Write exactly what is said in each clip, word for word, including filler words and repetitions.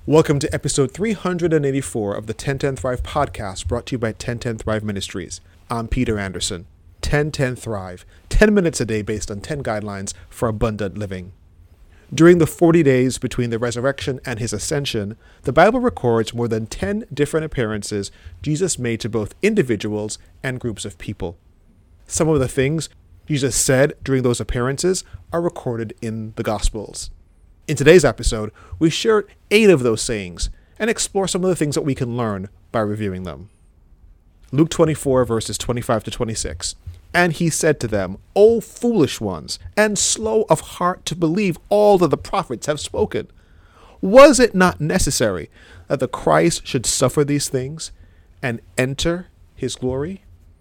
Welcome to episode three hundred eighty-four of the ten ten Thrive podcast, brought to you by ten ten Thrive Ministries. I'm Peter Anderson. ten ten Thrive, ten minutes a day based on ten guidelines for abundant living. During the forty days between the resurrection and his ascension, the Bible records more than ten different appearances Jesus made to both individuals and groups of people. Some of the things Jesus said during those appearances are recorded in the Gospels. In today's episode, we share eight of those sayings and explore some of the things that we can learn by reviewing them. Luke twenty-four, verses twenty-five to twenty-six. And he said to them, O foolish ones, and slow of heart to believe all that the prophets have spoken. Was it not necessary that the Christ should suffer these things and enter his glory?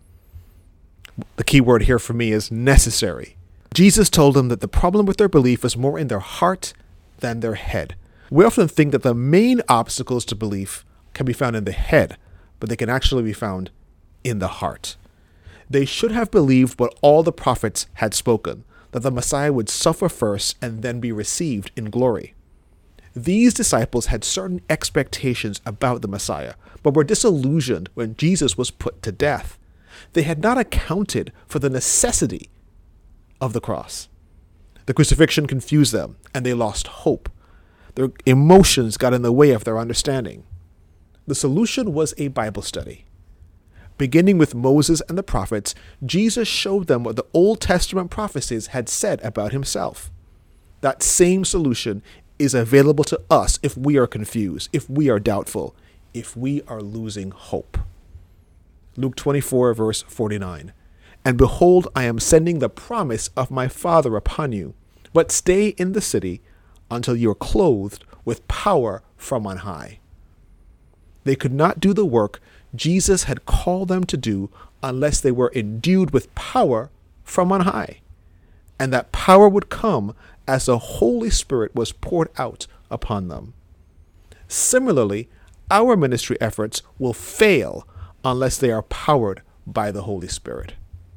The key word here for me is necessary. Jesus told them that the problem with their belief is more in their heart than their head. We often think that the main obstacles to belief can be found in the head, but they can actually be found in the heart. They should have believed what all the prophets had spoken, that the Messiah would suffer first and then be received in glory. These disciples had certain expectations about the Messiah, but were disillusioned when Jesus was put to death. They had not accounted for the necessity of the cross. The crucifixion confused them, and they lost hope. Their emotions got in the way of their understanding. The solution was a Bible study. Beginning with Moses and the prophets, Jesus showed them what the Old Testament prophecies had said about himself. That same solution is available to us if we are confused, if we are doubtful, if we are losing hope. Luke twenty-four, verse forty-nine. And behold, I am sending the promise of my Father upon you, but stay in the city until you are clothed with power from on high. They could not do the work Jesus had called them to do unless they were endued with power from on high. And that power would come as the Holy Spirit was poured out upon them. Similarly, our ministry efforts will fail unless they are powered by the Holy Spirit.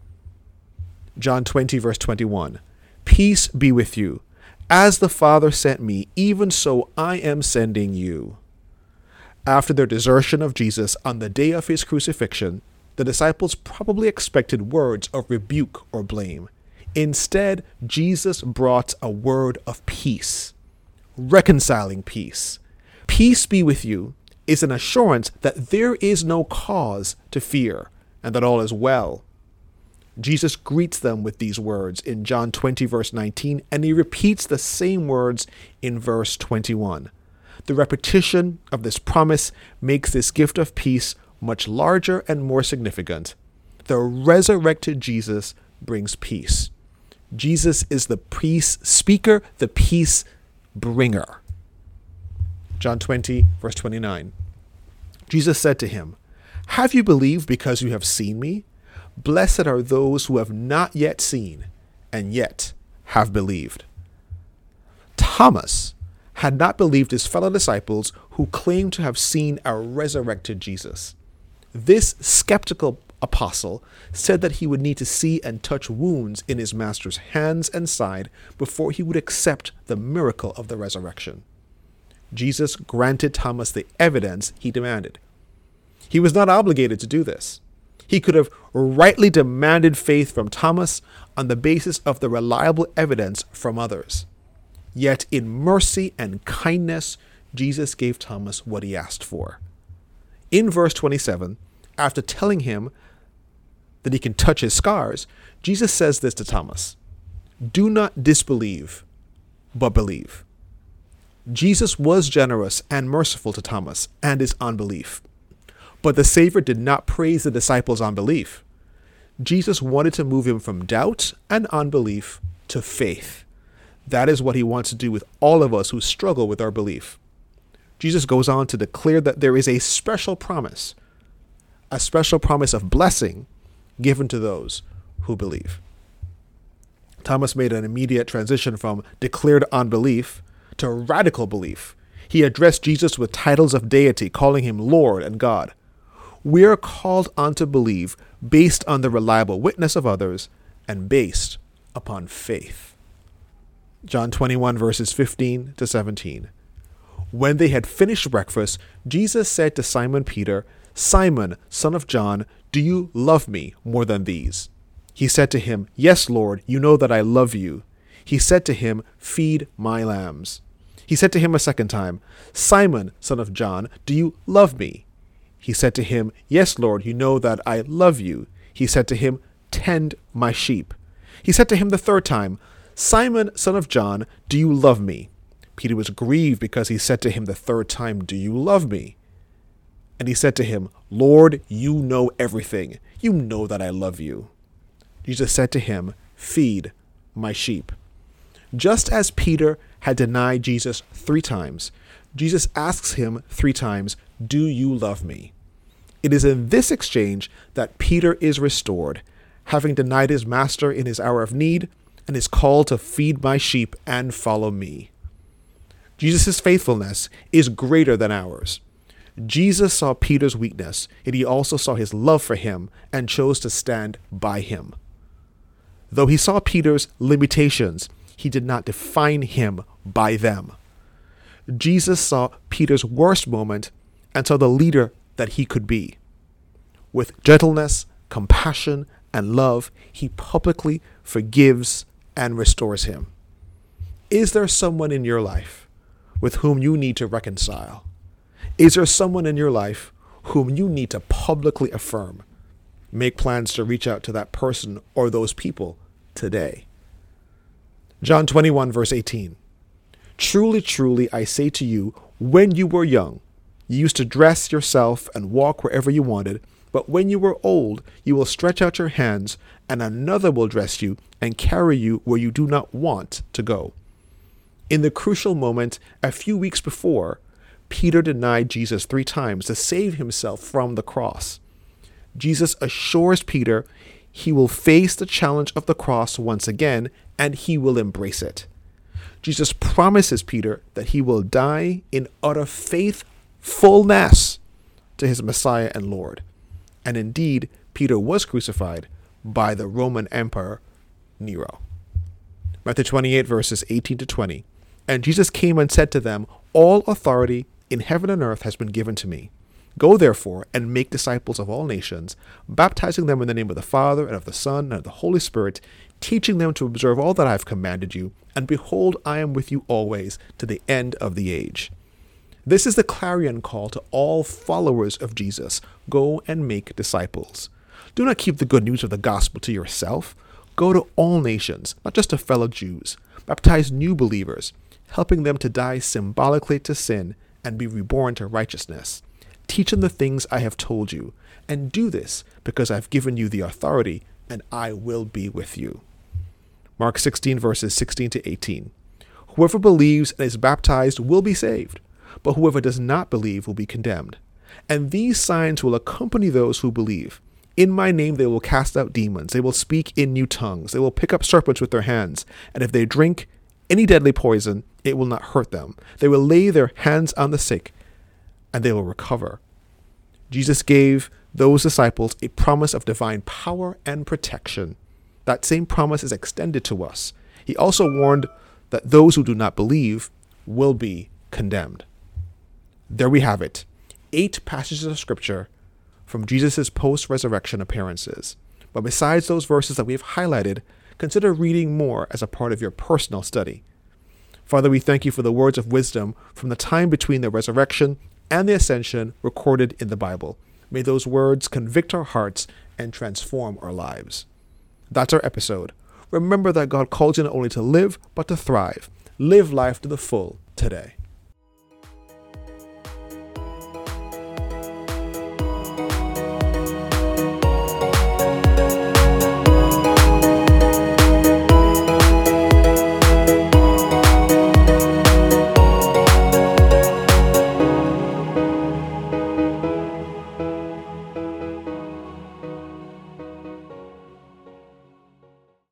John twenty, verse twenty-one. Peace be with you. As the Father sent me, even so I am sending you. After their desertion of Jesus on the day of his crucifixion, the disciples probably expected words of rebuke or blame. Instead, Jesus brought a word of peace, reconciling peace. Peace be with you is an assurance that there is no cause to fear and that all is well. Jesus greets them with these words in John twenty, verse nineteen, and he repeats the same words in verse twenty-one. The repetition of this promise makes this gift of peace much larger and more significant. The resurrected Jesus brings peace. Jesus is the peace speaker, the peace bringer. John twenty, verse twenty-nine. Jesus said to him, Have you believed because you have seen me? Blessed are those who have not yet seen and yet have believed. Thomas had not believed his fellow disciples who claimed to have seen a resurrected Jesus. This skeptical apostle said that he would need to see and touch wounds in his master's hands and side before he would accept the miracle of the resurrection. Jesus granted Thomas the evidence he demanded. He was not obligated to do this. He could have rightly demanded faith from Thomas on the basis of the reliable evidence from others. Yet in mercy and kindness, Jesus gave Thomas what he asked for. In verse twenty-seven, after telling him that he can touch his scars, Jesus says this to Thomas, Do not disbelieve, but believe. Jesus was generous and merciful to Thomas and his unbelief. But the Savior did not praise the disciples' unbelief. Jesus wanted to move him from doubt and unbelief to faith. That is what he wants to do with all of us who struggle with our belief. Jesus goes on to declare that there is a special promise, a special promise of blessing given to those who believe. Thomas made an immediate transition from declared unbelief to radical belief. He addressed Jesus with titles of deity, calling him Lord and God. We are called on to believe based on the reliable witness of others and based upon faith. John twenty-one, verses fifteen to seventeen. When they had finished breakfast, Jesus said to Simon Peter, "Simon, son of John, do you love me more than these?" He said to him, "Yes, Lord, you know that I love you." He said to him, "Feed my lambs." He said to him a second time, "Simon, son of John, do you love me?" He said to him, "Yes, Lord, you know that I love you." He said to him, "Tend my sheep." He said to him the third time, "Simon, son of John, do you love me?" Peter was grieved because he said to him the third time, "Do you love me?" And he said to him, "Lord, you know everything. You know that I love you." Jesus said to him, "Feed my sheep." Just as Peter had denied Jesus three times, Jesus asks him three times, "Do you love me?" It is in this exchange that Peter is restored, having denied his master in his hour of need, and is called to feed my sheep and follow me. Jesus' faithfulness is greater than ours. Jesus saw Peter's weakness, yet he also saw his love for him and chose to stand by him. Though he saw Peter's limitations, he did not define him by them. Jesus saw Peter's worst moment and saw the leader that he could be. With gentleness, compassion, and love, he publicly forgives and restores him. Is there someone in your life with whom you need to reconcile? Is there someone in your life whom you need to publicly affirm? Make plans to reach out to that person or those people today. John twenty-one, verse eighteen. "Truly, truly, I say to you, when you were young, you used to dress yourself and walk wherever you wanted, but when you were old, you will stretch out your hands, and another will dress you and carry you where you do not want to go." In the crucial moment, a few weeks before, Peter denied Jesus three times to save himself from the cross. Jesus assures Peter he will face the challenge of the cross once again, and he will embrace it. Jesus promises Peter that he will die in utter faithfulness to his Messiah and Lord. And indeed, Peter was crucified by the Roman Emperor Nero. Matthew twenty-eight, verses eighteen to twenty. "And Jesus came and said to them, All authority in heaven and earth has been given to me. Go therefore and make disciples of all nations, baptizing them in the name of the Father and of the Son and of the Holy Spirit, teaching them to observe all that I have commanded you. And behold, I am with you always to the end of the age." This is the clarion call to all followers of Jesus. Go and make disciples. Do not keep the good news of the gospel to yourself. Go to all nations, not just to fellow Jews. Baptize new believers, helping them to die symbolically to sin and be reborn to righteousness. Teach them the things I have told you, and do this because I've given you the authority, and I will be with you. Mark sixteen, verses sixteen to eighteen. "Whoever believes and is baptized will be saved, but whoever does not believe will be condemned. And these signs will accompany those who believe. In my name they will cast out demons, they will speak in new tongues, they will pick up serpents with their hands, and if they drink any deadly poison, it will not hurt them. They will lay their hands on the sick, and they will recover." Jesus gave those disciples a promise of divine power and protection. That same promise is extended to us. He also warned that those who do not believe will be condemned. There we have it. Eight passages of scripture from Jesus' post-resurrection appearances. But besides those verses that we have highlighted, consider reading more as a part of your personal study. Father, we thank you for the words of wisdom from the time between the resurrection and the ascension recorded in the Bible. May those words convict our hearts and transform our lives. That's our episode. Remember that God calls you not only to live, but to thrive. Live life to the full today.